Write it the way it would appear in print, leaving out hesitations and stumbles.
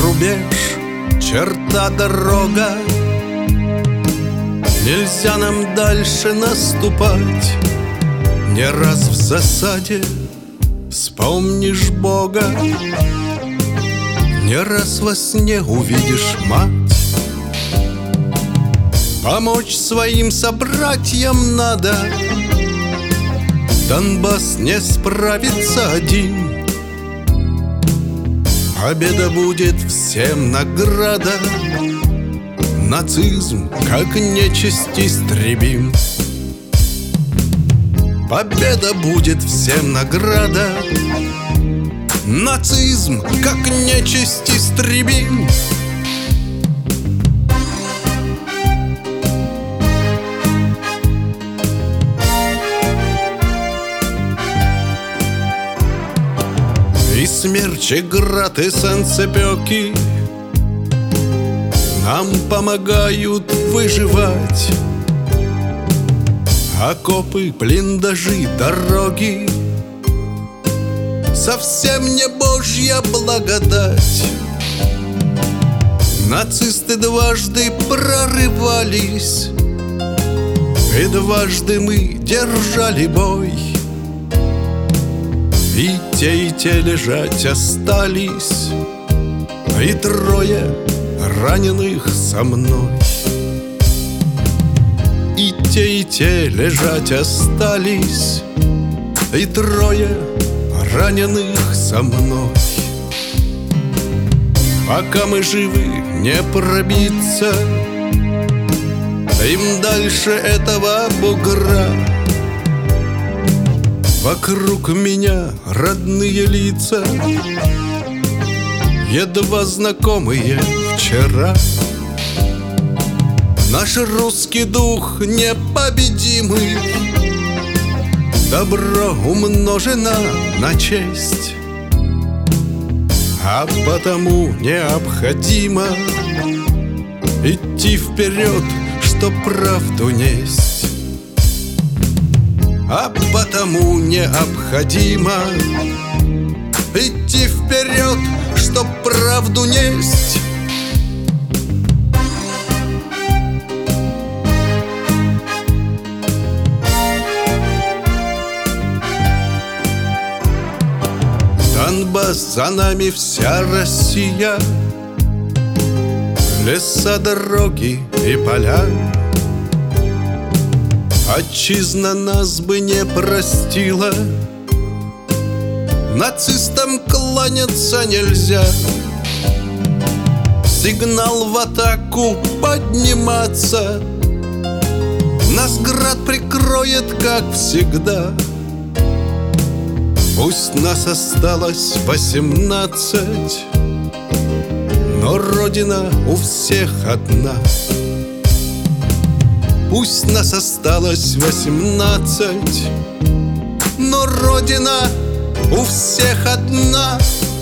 рубеж, черта, дорога. Нельзя нам дальше наступать. Не раз в засаде вспомнишь Бога, не раз во сне увидишь мать. Помочь своим собратьям надо, Донбасс не справится один. Победа будет всем награда, нацизм как нечисть истребим. Победа будет всем награда, нацизм как нечисть истребим. И смерч, и град, и санцепёки нам помогают выживать. Окопы, блиндажи, дороги совсем не Божья благодать. Нацисты дважды прорывались, и дважды мы держали бой. И те лежать остались, и трое раненых со мной. И те лежать остались, и трое раненых со мной. Пока мы живы, не пробиться им дальше этого бугра. Вокруг меня родные лица, едва знакомые вчера. Наш русский дух непобедимый, добро умножено на честь, а потому необходимо идти вперед, чтоб правду несть. А потому необходимо идти вперед, чтоб правду несть. Донбасс, за нами вся Россия, леса, дороги и поля. Отчизна нас бы не простила, нацистам кланяться нельзя. Сигнал в атаку подниматься, нас град прикроет, как всегда. Пусть нас осталось 18, но Родина у всех одна. Пусть нас осталось 18, но Родина у всех одна.